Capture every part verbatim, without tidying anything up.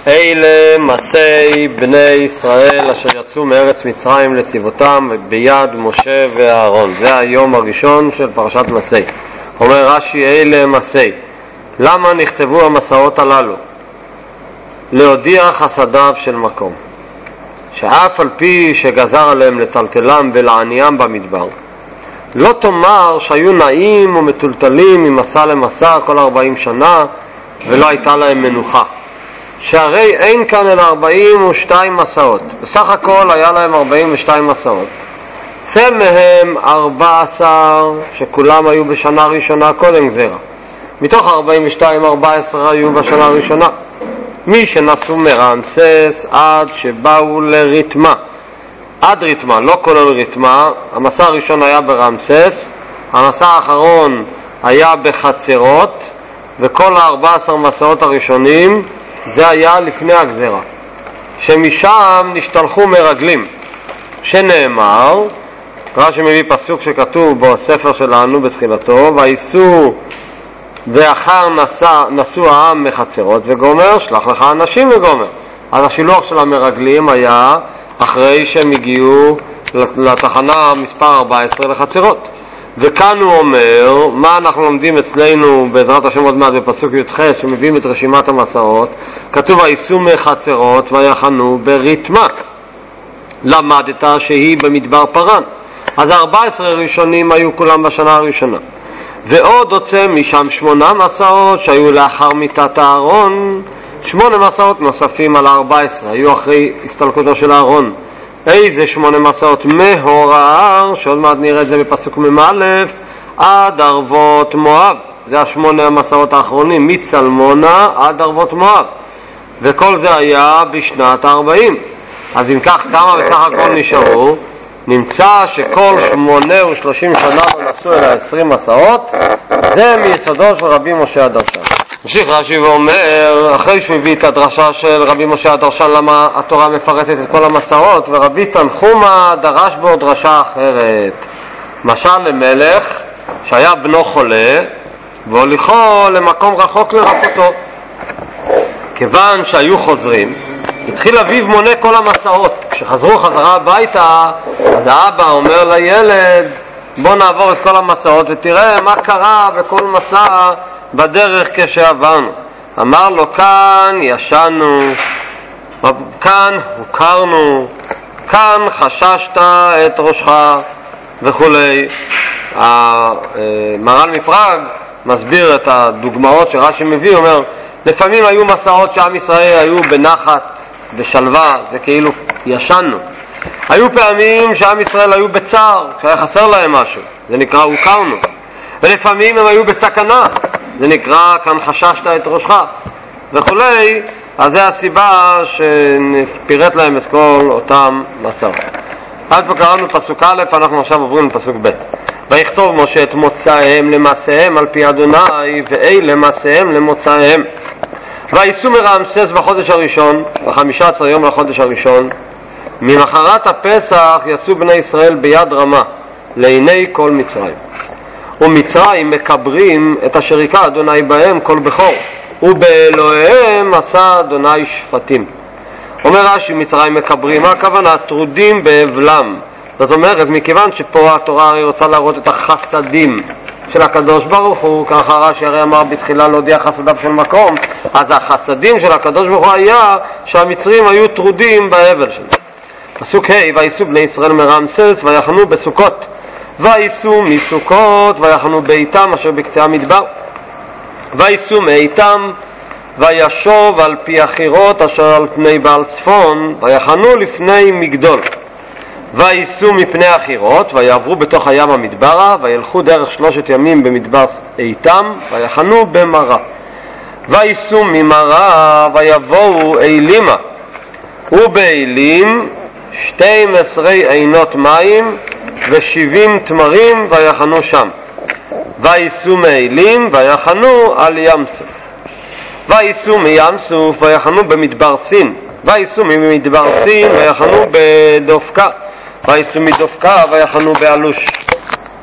אלה מסי בני ישראל אשר יצאו מארץ מצרים לצבאותם ביד משה ואהרון. זה היום הראשון של פרשת מסי. אומר רש"י, אלה מסי. למה נכתבו המסעות הללו? להודיע חסדיו של מקום, שאף על פי שגזר עליהם לטלטלם ולעניים במדבר, לא תאמר שהיו נעים ומטולטלים ממסע למסע כל ארבעים שנה ולא הייתה להם מנוחה, שהרי אין כאן אלא ארבעים ושתיים מסעות. בסך הכל היה להם ארבעים ושתיים מסעות. צא מהם ארבע עשר שכולם היו בשנה ראשונה קודם גזירה. מתוך ארבעים ושתיים, ארבע עשרה היו בשנה הראשונה. מי שנסעו מרמסס עד שבאו לריתמה. עד ריתמה, לא כולל ריתמה. המסע הראשון היה ברמסס, המסע האחרון היה בחצרות, וכל הארבע עשר מסעות הראשונים זה היה לפני הגזירה, שמשם נשתלחו מרגלים, שנאמר, רש"י מביא פסוק שכתוב בספר שלנו בתחילתו, וייסעו ואחר נסע, נסעו העם מחצרות וגומר, שלח לך אנשים וגומר. אז השילוח של המרגלים היה אחרי שהם הגיעו לתחנה מספר ארבע עשרה לחצרות. וכאן הוא אומר, מה אנחנו לומדים אצלנו בעזרת השם עוד מעט בפסוק י"ח שמביאים את רשימת המסעות, כתוב וייסעו מחצרות ויחנו בריתמה. למדת שהיא במדבר פרן. אז ארבע עשרה ראשונים היו כולם בשנה הראשונה, ועוד הוצא משם שמונה מסעות שהיו לאחר מיתת הארון, שמונה מסעות נוספים על ארבע עשרה היו אחרי הסתלקותו של הארון. איזה שמונה מסעות? מהורר, שעוד מעט נראה את זה בפסוק ממא', עד ערבות מואב. זה השמונה המסעות האחרונים, מצלמונה עד ערבות מואב, וכל זה היה בשנת הארבעים. אז אם כך, כמה בסך הכל נשארו? נמצא שכל שמונה ושלושים שנה נסעו אל העשרים מסעות. זה מיסודו של רבי משה הדרשן. ממשיך רש"י ואומר, אחרי שהוא הביא את הדרשה של רבי משה הדרשן למה התורה מפרטת את כל המסעות, ורבי תנחומה דרש בו דרשה אחרת. משל למלך שהיה בנו חולה והוליכו למקום רחוק לרפאותו. כיוון שהיו חוזרים, התחיל אביו מונה כל המסעות. כשחזרו חזרה הביתה, אז האבא אומר לילד, בוא נעבור את כל המסעות ותראה מה קרה בכל מסע בדרך כשעברנו. אמר לו, כאן ישנו, כאן הוכרנו, כאן חששת את ראשך וכולי. מרן מפראג מסביר את הדוגמאות שרש"י מביא, אומר, לפעמים היו מסעות שעם ישראל היו בנחת, בשלווה, זה כאילו ישנו. היו פעמים שעם ישראל היו בצער, כשהיה חסר להם משהו, זה נקרא הוכרנו. ולפעמים הם היו בסכנה, זה נקרא כאן חששת את ראשך וכולי. אז זה הסיבה שנפירט להם את כל אותם מסעות. עד פה קראנו פסוק א', אנחנו עכשיו עוברים לפסוק ב'. ויכתוב משה את מוצאיהם למעשיהם על פי אדוני, ואלה מעשיהם למוצאיהם. וייסעו מרמסס בחודש הראשון, ב-חמישה עשר יום לחודש הראשון. ממחרת הפסח יצאו בני ישראל ביד רמה לעיני כל מצרים. ומצרים מקברים את אשר היכה אדוני בהם כל בכור, ובאלוהיהם עשה אדוני שפטים. אומר רש"י, מצרים מקברים, מה הכוונה? טרודים באבלם. זאת אומרת, מכיוון שפה התורה הרי רוצה להראות את החסדים של הקדוש ברוך הוא, ככה רש"י הרי אמר בתחילה להודיע חסדיו של מקום, אז החסדים של הקדוש ברוך הוא היה שהמצרים היו טרודים באבל שלהם. פסוק ה' וייסעו בני ישראל מרמסס ויחנו בסוכות, וייסעו מסוכות ויחנו באיתם אשר בקצה המדבר, וייסעו מאיתם וישוב על פי החירות אשר על פני בעל צפון, ויחנו לפני מגדול. וייסעו מפני החירות ויעברו בתוך הים המדברה, וילכו דרך שלושת ימים במדבר איתם, ויחנו במרה. וייסעו ממרה ויבואו אילימה, ובאילים שתים עשרה עינות מים ושבעים תמרים, ויחנו שם. וייסעו מאילים ויחנו על ים סוף. וייסעו מים סוף ויחנו במדבר סין. וייסעו ממדבר סין ויחנו בדופקה. וייסעו מדופקה ויחנו באלוש.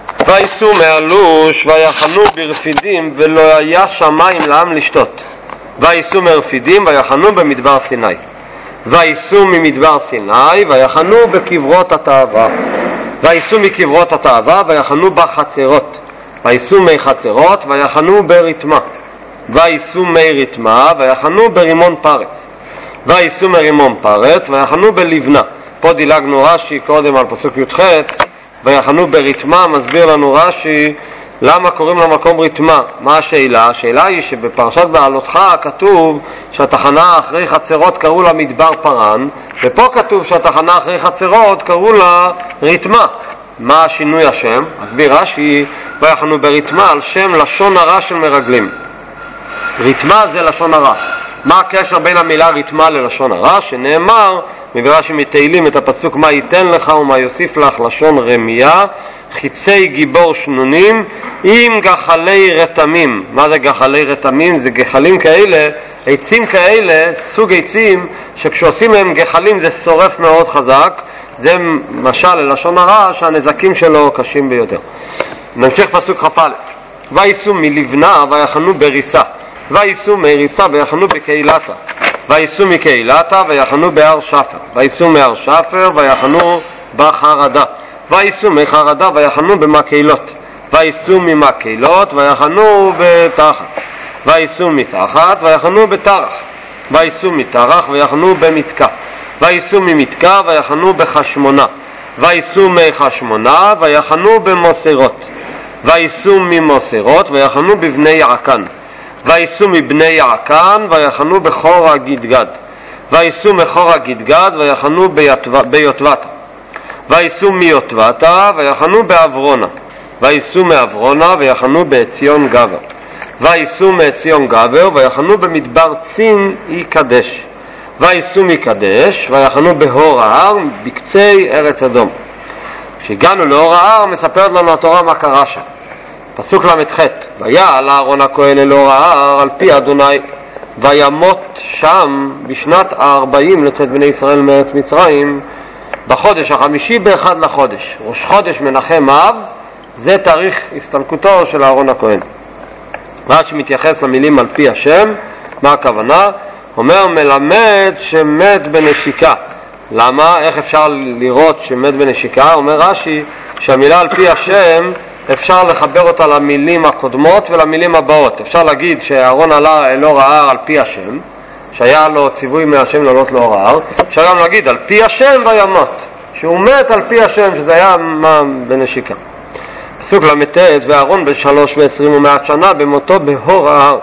וייסעו מאלוש ויחנו ברפידים, ולא היה שם מים לעם לשתות. וייסעו מרפידים ויחנו במדבר סיני. וייסעו ממדבר סיני ויחנו בקברות התאווה. וייסעו מקברות התאווה ויחנו בחצרות. וייסעו מי חצרות ויחנו ברתמה. וייסעו מי רתמה ויחנו ברימון פרץ. וייסעו מרימון פרץ ויחנו בלבנה. פה דילגנו רש"י קודם על פסוק י"ח, ויחנו ברתמה. מסביר לנו רש"י למה קוראים למקום רתמה. מה השאלה? השאלה היא שבפרשת בעלותך כתוב שהתחנה אחרי חצרות קראו לה מדבר פרן, ופה כתוב שהתחנה אחרי חצרות קראו לה רתמה. מה שינוי השם? מסביר רש"י, ויחנו ברתמה על שם לשון הרע של מרגלים. רתמה זה לשון הרע. מה הקשר בין המילה רתמה ללשון הרע? שנאמר מברש"י מתהילים את הפסוק מה ייתן לך ומה יוסיף לך, לשון רמיה, חיצי גיבור שנונים עם גחלי רתמים. מה זה גחלי רתמים? זה גחלים כאלה, עצים כאלה, סוג עצים שכשעושים להם גחלים זה שורף מאוד חזק. זה משל ללשון הרע שהנזקים שלו קשים ביותר. נמשיך פסוק כ"א. וייסעו מלבנה ויחנו בריסה. וייסעו מריסה ויחנו בקהילתה. וייסעו מקהילתה ויחנו בהר שפר. וייסעו מהר שפר ויחנו בחרדה. וייסעו מחרדה ויחנו במקהילות. וייסעו ממקהילות ויחנו בתחת. וייסעו מתחת ויחנו בתרח. וייסעו מתרח ויחנו במתקה. וייסעו ממתקה ויחנו בחשמונה. וייסעו מחשמונה ויחנו במוסרות. וייסעו ממוסרות ויחנו בבני יעקן. וייסעו מבני יעקן ויחנו בחור הגדגד. וייסעו מחור הגדגד ויחנו ביוטבתה. וייסעו מיוטבתה ויחנו בעברונה. וייסעו מעברונה ויחנו בעציון גבר. וייסעו מעציון גבר ויחנו במדבר צין אי קדש. וייסעו מקדש ויחנו בהור ההר בקצי ארץ אדום. כשהגענו להור ההר מספרת לנו התורה מה קרה שם. פסוק למ"ח. ויעל אהרון הכהן אל אור ההר על פי אדוני וימות שם בשנת הארבעים לצאת בני ישראל מארץ מצרים בחודש החמישי באחד לחודש. ראש חודש מנחם אב, זה תאריך הסתלקותו של אהרון הכהן. רש"י מתייחס למילים על פי השם. מה הכוונה? אומר מלמד שמת בנשיקה. למה? איך אפשר לראות שמת בנשיקה? אומר רש"י שהמילה על פי השם אפשר לחבר אותה למילים הקודמות ולמילים הבאות. אפשר להגיד שאהרון עלה אל אור ההר על פי השם, שהיה לו ציווי מהשם לעלות לאור ההר. אפשר גם להגיד על פי השם וימות, שהוא מת על פי השם, שזה היה בנשיקה. פסוק למ"ט. ואהרון בשלוש ועשרים ומאה שנה במותו בהור ההר.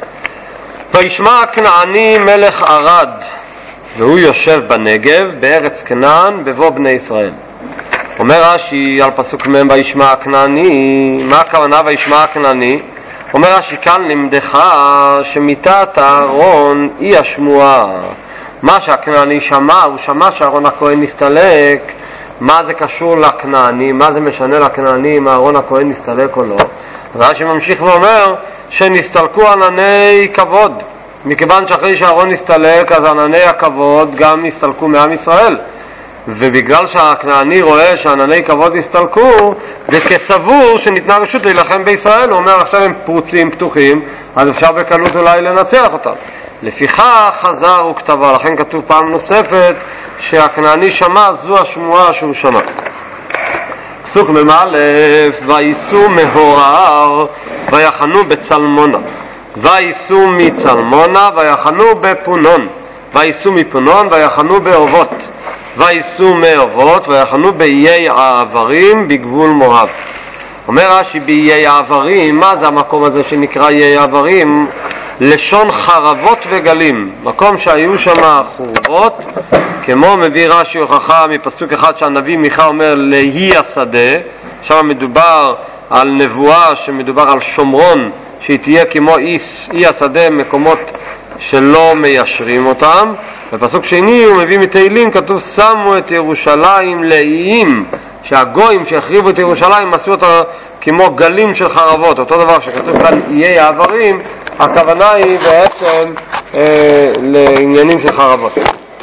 וישמע כנעני מלך ערד, והוא יושב בנגב בארץ כנען בבוא בני ישראל. אומר רש"י על פסוק מ' וישמע כנעני. מה הכוונה וישמע כנעני? אומר רש"י כאן לימדך שמיתת אהרון היא השמועה. מה שהכנעני שמע, הוא שמע שאהרון הכהן נסתלק. מה זה קשור לכנעני? מה זה משנה לכנעני אם אהרון הכהן נסתלק או לא? רש"י ממשיך ואומר שנסתלקו ענני כבוד, מכיוון שאחרי שאהרון נסתלק אז ענני הכבוד גם נסתלקו מעם ישראל, ובגלל שהכנעני רואה שענני כבוד נסתלקו וכסבור שניתנה רשות להילחם בישראל, הוא אומר עכשיו הם פרוצים פתוחים אז אפשר בקלות אולי לנצח אותם. לפיכך חזר וכתבה. לכן כתוב פעם נוספת שהכנעני שמע, זו השמועה שהוא שמע. פסוק מ"א. וייסעו מהור ההר ויחנו בצלמונה. וייסעו מצלמונה ויחנו בפונון. וייסעו מפונון ויחנו באובות. וייסעו מאובות ויחנו באיי העברים בגבול מואב. אומר רש"י באיי העברים. מה זה המקום הזה שנקרא איי העברים? לשון חרבות וגלים, מקום שהיו שם חורבות, כמו מביא רש"י הוכחה מפסוק אחד שהנביא מיכה אומר להי השדה. שם מדובר על נבואה שמדובר על שומרון שהיא תהיה כמו אי, אי השדה, מקומות שלא מיישרים אותם. בפסוק שני הוא מביא מתהילים, כתוב שמו את ירושלים לאיים, שהגויים שהחריבו את ירושלים עשו אותה כמו גלים של חרבות. אותו דבר שכתוב כאן איי העברים, הכוונה היא בעצם אה, לעניינים של חרבות.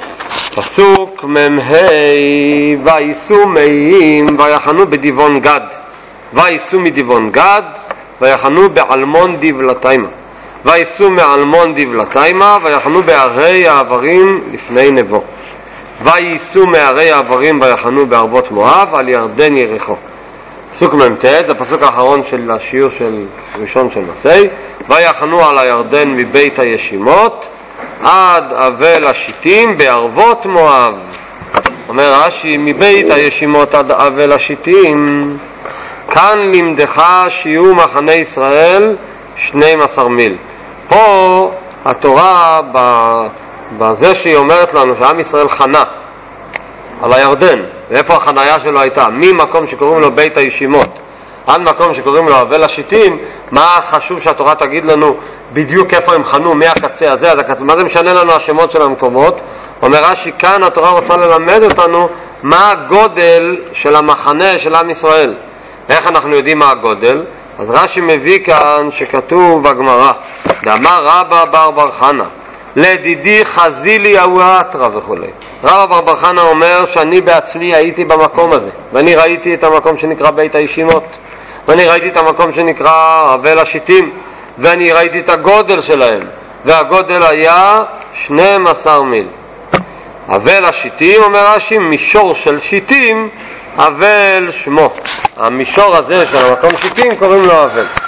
פסוק מ"ה. וייסעו מאיים ויחנו בדיבון גד. וייסעו מדיבון גד ויחנו בעלמון דבלתימה. וייסעו מעלמון דבלתיימה ויחנו בערי העברים לפני נבו. וייסעו מערי העברים ויחנו בערבות מואב על ירדן יריחו. פסוק מ"ט, זה הפסוק האחרון של השיעור של ראשון של מסי. ויחנו על הירדן מבית הישימות עד אבל השיטים בערבות מואב. אומר רש"י, מבית הישימות עד אבל השיטים, כאן לימדך שיהיו מחנה ישראל שנים עשר מיל. פה התורה בזה שהיא אומרת לנו שעם ישראל חנה על הירדן, ואיפה החנייה שלו הייתה? ממקום שקוראים לו בית הישימות עד מקום שקוראים לו אבל השיטים. מה חשוב שהתורה תגיד לנו בדיוק איפה הם חנו מהקצה הזה עד הקצה? מה זה משנה לנו השמות של המקומות? אומר רש"י, כאן התורה רוצה ללמד אותנו מה הגודל של המחנה של עם ישראל. איך אנחנו יודעים מה הגודל? אז רש"י מביא כאן שכתוב בגמרא, דאמר רבא בר בר חנה לדידי חזילי אוהטרה וכו'. רבא בר בר חנה אומר שאני בעצמי הייתי במקום הזה, ואני ראיתי את המקום שנקרא בית הישימות, ואני ראיתי את המקום שנקרא אבל השיטים, ואני ראיתי את הגודל שלהם, והגודל היה שנים עשר מיל. אבל השיטים, אומר רש"י, מישור של שיטים אבל שמו. המישור הזה של המקום שיטים קוראים לו אבל.